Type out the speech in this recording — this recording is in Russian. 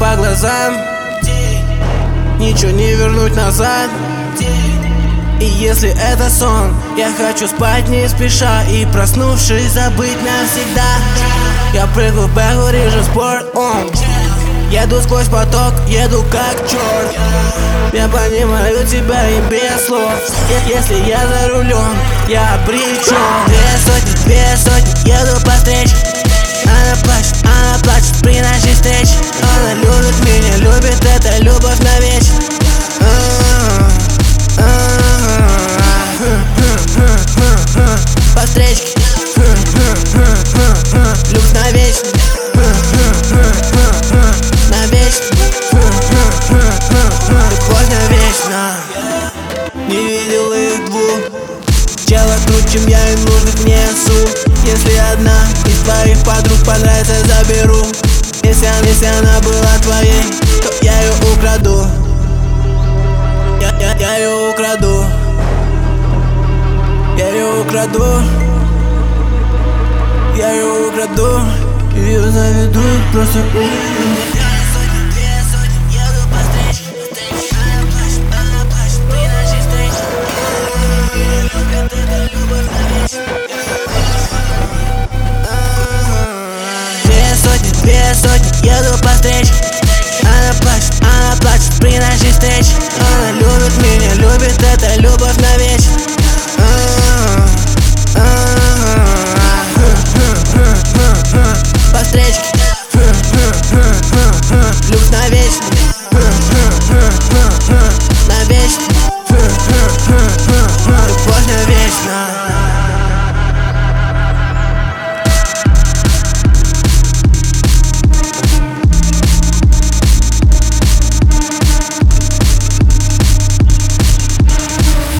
по глазам, ничего не вернуть назад. И если это сон, я хочу спать не спеша и, проснувшись, забыть навсегда. Я прыгаю в бэгу, режу спорт, еду сквозь поток, еду как черт. Я понимаю тебя и без слов. Если я за рулем, я обречен. 2 сотни, еду по встрече. Она плачет при нашей встрече. Она любит меня, любит, это любовь навечно. По встречке, любовь навечно. Навечно, любовь навечно. Не видел их двух, чела круче, чем я, и нужных несу. Если одна из твоих подруг понравится, заберу. Если она была твоей, то я ее украду. Я ее украду. Я ее украду. Я ее украду. Ее заведу просто. Две сотни, еду по встрече. Она плачет при нашей встрече. Она любит меня, любит, это любовь навечно. По встречке, любовь навечно.